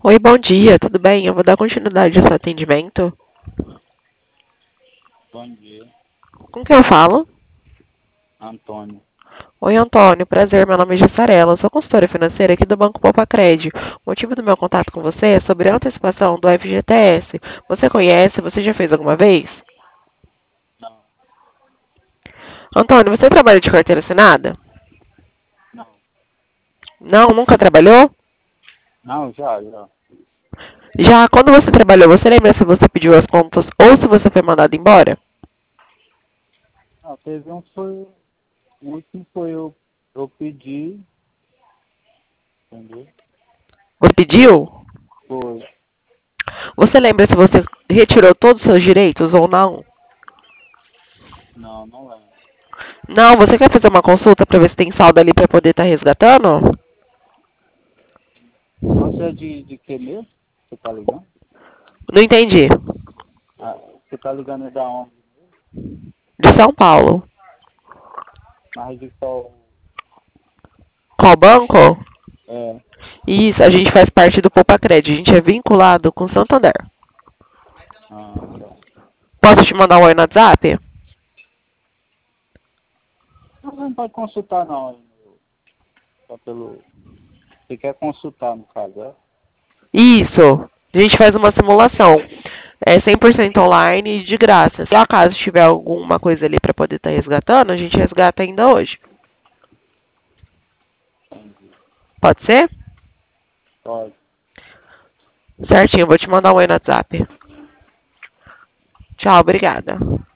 Oi, bom dia, tudo bem? Eu vou dar continuidade ao seu atendimento. Bom dia, Com quem eu falo? Antônio. Oi, Antônio, prazer, meu nome é Jussarela, eu sou consultora financeira aqui do Banco Popacred. O motivo do meu contato com você é sobre a antecipação do FGTS. Você conhece? Você já fez alguma vez? Não, Antônio, você trabalha de carteira assinada? não, Não, nunca trabalhou? não, já. Já quando você trabalhou, você lembra se você pediu as contas ou se você foi mandado embora? Não, teve um que foi, o último foi eu pedi, entendeu? Você pediu? Foi, Você lembra se você retirou todos os seus direitos ou não? não lembro. Não, você quer fazer uma consulta para ver se tem saldo ali para poder estar resgatando? Você é de que mesmo? Você tá ligando? Não entendi. Ah, você tá ligando da onde? De São Paulo. Na Rede Sol, Qual banco? é, Isso, a gente faz parte do Popacred. A gente é vinculado com Santander. tá. Posso te mandar um oi no WhatsApp? Não pode consultar não, só pelo, você quer consultar no caso, é? Isso. A gente faz uma simulação. É 100% online e de graça. Se acaso tiver alguma coisa ali para poder estar resgatando, a gente resgata ainda hoje. Entendi. Pode ser? Pode. Certinho, eu vou te mandar um oi no WhatsApp. Tchau, obrigada.